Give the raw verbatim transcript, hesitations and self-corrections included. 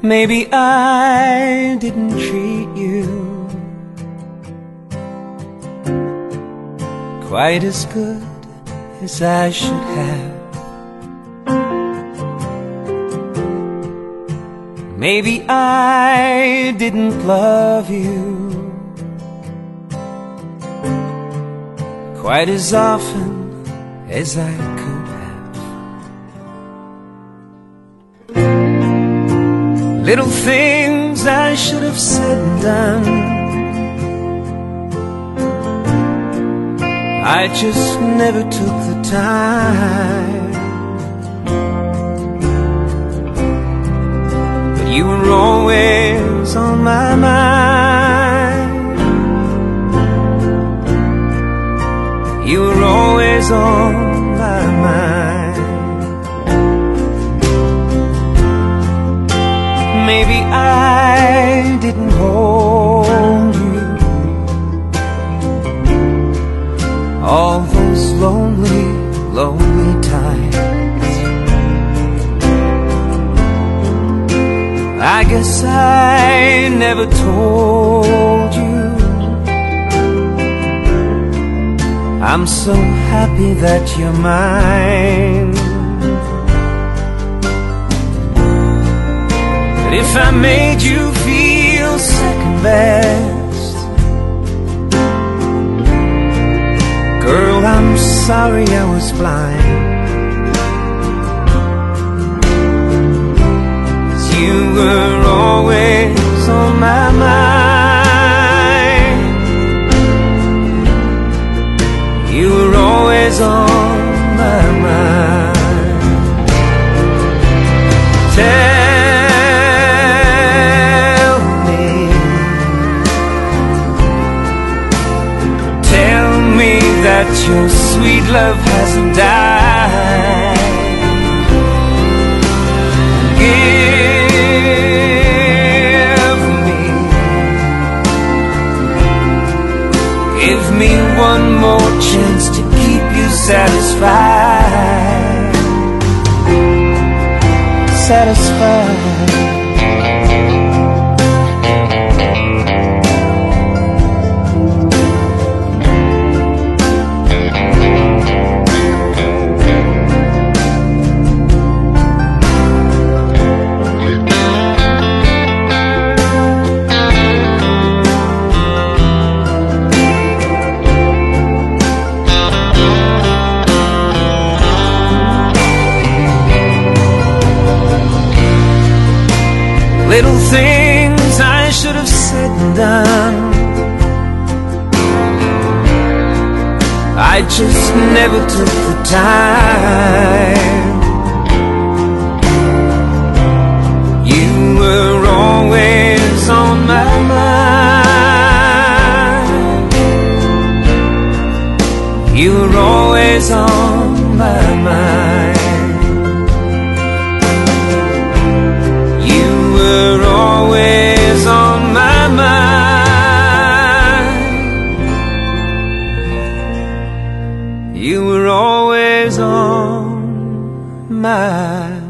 Maybe I didn't treat you quite as good as I should have. Maybe I didn't love you quite as often as I could have. Little things I should have said and done, I just never took the time. But you were always on my mind. You were always on my mind. Maybe I didn't hold you all those lonely, lonely times. I guess I never told you I'm so happy that you're mine. But if I made you feel second best, girl, I'm sorry I was blind. 'Cause you were always on my mind. You were always on my mind. Tell me, tell me that your sweet love hasn't died. Give me, give me one more chance to keep you satisfied. Satisfied. Little things I should have said and done, I just never took the time. You were always on my mind. You were always on my mind. You were always on my mind. You were always on my